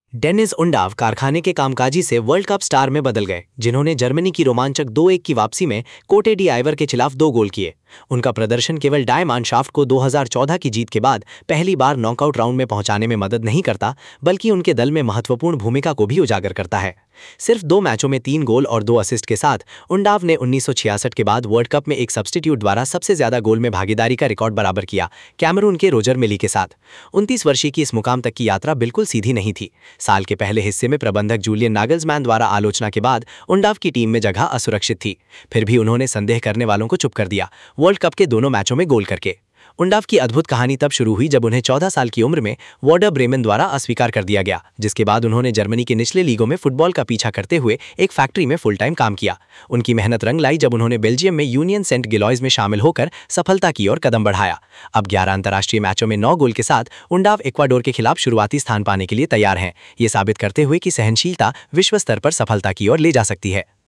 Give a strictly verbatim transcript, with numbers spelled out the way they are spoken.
Dennis उंडाव कारखाने के कामकाजी से वर्ल्ड कप स्टार में बदल गए, जिन्होंने जर्मनी की रोमांचक दो एक की वापसी में कोटे डी आइवर के खिलाफ दो गोल किए। उनका प्रदर्शन केवल डायमानशाफ्ट को दो हज़ार चौदह की जीत के बाद पहली बार नॉकआउट राउंड में पहुंचाने में मदद नहीं करता, बल्कि उनके दल में महत्वपूर्ण भूमिका को भी उजागर करता है। सिर्फ दो मैचों में तीन गोल और दो असिस्ट के साथ उंडाव ने उन्नीस सौ छियासठ के बाद वर्ल्ड कप में एक सब्स्टिट्यूट द्वारा सबसे ज्यादा गोल में भागीदारी का रिकॉर्ड बराबर किया, कैमरून के रोजर मिली के साथ। उनतीस वर्षीय की इस मुकाम तक की यात्रा बिल्कुल सीधी नहीं थी। साल के पहले हिस्से में प्रबंधक जूलियन नागल्समैन द्वारा आलोचना के बाद उंडाव की टीम में जगह असुरक्षित थी। फिर भी उन्होंने संदेह करने वालों को चुप कर दिया, वर्ल्ड कप के दोनों मैचों में गोल करके। उंडाव की अद्भुत कहानी तब शुरू हुई जब उन्हें चौदह साल की उम्र में वर्डर ब्रेमेन द्वारा अस्वीकार कर दिया गया, जिसके बाद उन्होंने जर्मनी के निचले लीगों में फुटबॉल का पीछा करते हुए एक फैक्ट्री में फुल टाइम काम किया। उनकी मेहनत रंग लाई जब उन्होंने बेल्जियम में यूनियन सेंट गिलॉयज में शामिल होकर सफलता की ओर कदम बढ़ाया। अब ग्यारह अंतर्राष्ट्रीय मैचों में नौ गोल के साथ उंडाव इक्वाडोर के खिलाफ शुरुआती स्थान पाने के लिए तैयार हैं, ये साबित करते हुए कि सहनशीलता विश्व स्तर पर सफलता की ओर ले जा सकती है।